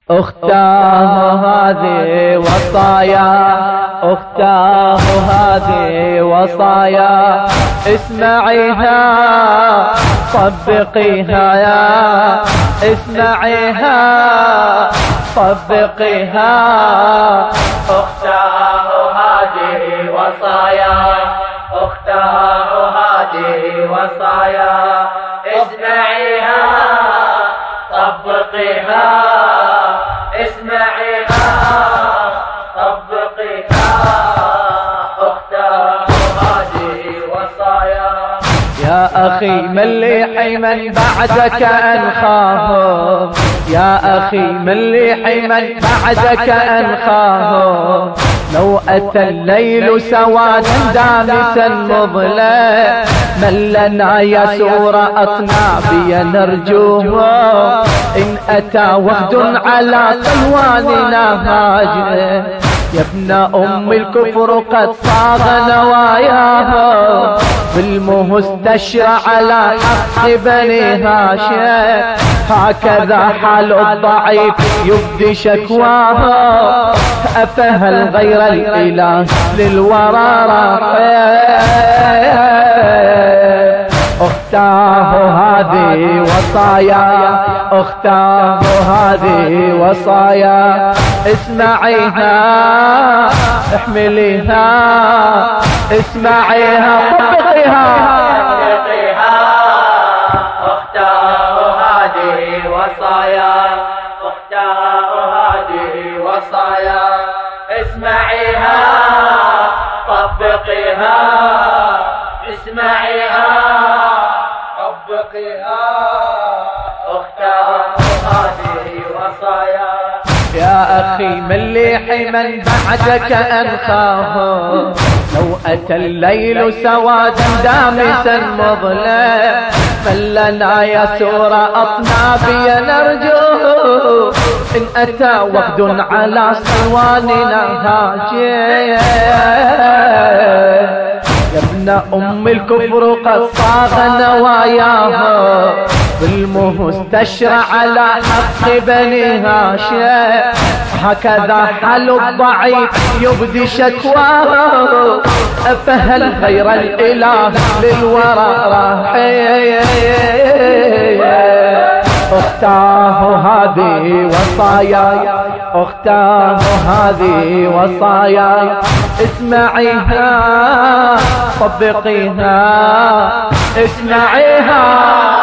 أختاه هذه وصايا، أختاه هذه وصايا، اسمعيها طبقيها يا، اسمعيها طبقيها. أختاه هذه وصايا، أختاه هذه وصايا، اسمعيها طبقيها، اسمعيها طبقيها. أختاه هذه وصايا. يا أخي مليحي من بعدك أنخاهم، يا أخي مليحي من بعدك أنخاهم. لو أتى الليل سوادا دامسا مظلم، من لنا يسور أطنابي نرجوه. إن أتى وفد على صلواننا هاجر، يا ابن أم الكفر قد صاغ نواياه. بالمستشرع على حق بني هاشم، هكذا حال الضعيف يبدي شكواه. أفهل غير الإله للورى راحل. أختاه هذه وصايا، أختاه هذه وصايا، اسمعيها احمليها، اسمعيها طبقيها. أختاه هذه وصايا، أختاه هذه وصايا، اسمعيها طبقيها، اسمعيها طبقيها. أختاه هذه وصايا. يا أخي مليحي من بعدك أنخاهم. لو أتى الليل سوادا دامسا مظلم، من لنا يسور أطنابي نرجوه. إن أتى وفد على صواننا هاجر، يا ابن أم الكفر قد صاغ نواياه. بالمستشرع على حق بني هاشم، هكذا حال الضعيف يبدي شكواه. أفهل غير الإله للورى راحل. أختاه هذه وصايا، أختاه هذه وصايا، اسمعيها طبقيها، اسمعيها